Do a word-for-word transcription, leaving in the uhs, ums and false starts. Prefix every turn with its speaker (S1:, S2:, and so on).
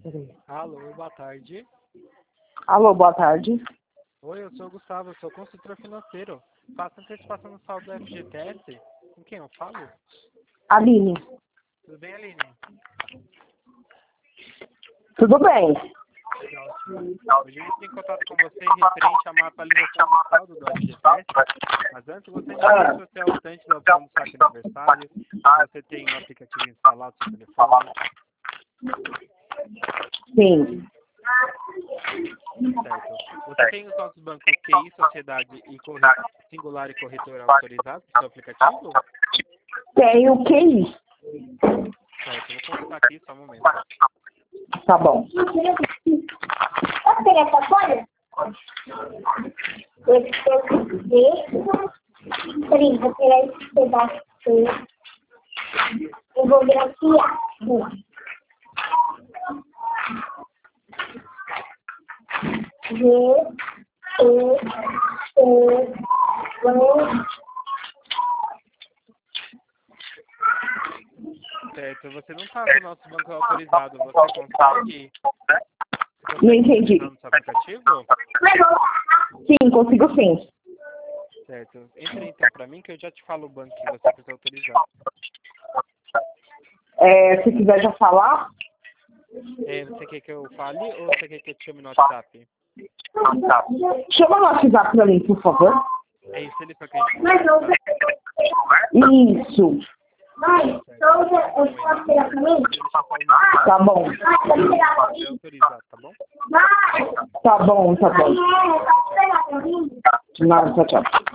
S1: Peraí.
S2: Alô, boa tarde.
S1: Alô, boa tarde.
S2: Oi, eu sou o Gustavo, eu sou consultor financeiro. Faço antecipação no saldo do F G T S. Com quem eu falo?
S1: Aline.
S2: Tudo bem, Aline?
S1: Tudo bem?
S2: Ótimo. Hoje eu entrei em contato com você referente à uma atualização do saldo do F G T S. Mas antes, você me diz se você é optante da opção do saque aniversário, se você tem um aplicativo instalado no seu telefone.
S1: Sim.
S2: Certo. Você tem os nossos bancos Q I, Sociedade e corre... Singular e Corretora autorizados no seu aplicativo?
S1: Tenho o Q I.
S2: Certo, eu vou consultar aqui só um momento.
S1: Tá bom.
S3: Posso pegar essa folha? Esse Peraí, vou pegar esse pedaço aqui. Eu vou grafiar. G, E, E, V.
S2: Certo, você não está com o nosso banco autorizado, você consegue? Você
S1: Não
S2: consegue
S1: entendi.
S2: entrar no seu aplicativo?
S1: Sim, consigo sim.
S2: Certo. Entre então para mim que eu já te falo o banco que você precisa autorizar.
S1: É, se quiser já falar,
S2: É, você quer que eu fale ou você quer que eu te chame no WhatsApp?
S1: chama no WhatsApp pra mim, por favor.
S2: É isso, ele para que a gente
S3: Mas eu
S1: Isso.
S3: Mãe, então eu posso pegar pra mim?
S1: Tá bom.
S3: Vai, pode pegar pra
S2: Você
S3: mim?
S2: autorizar, tá bom?
S3: Vai!
S1: Tá bom, tá bom.
S3: É, pode pegar pra mim?
S1: Nada, tchau, tchau.